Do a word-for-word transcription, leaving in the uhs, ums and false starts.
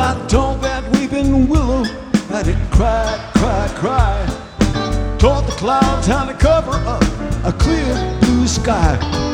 I told that weeping willow that it cried, cried, cried. Taught the clouds how to cover up a clear blue sky.